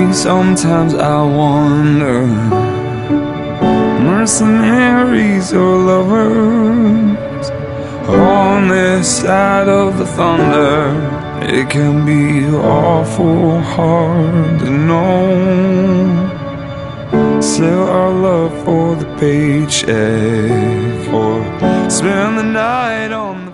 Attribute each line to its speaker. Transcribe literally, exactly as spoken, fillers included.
Speaker 1: sometimes I wonder, mercenaries or lovers on this side of the thunder. It can be awful hard to know. Sell our love for the paycheck, or spend the night on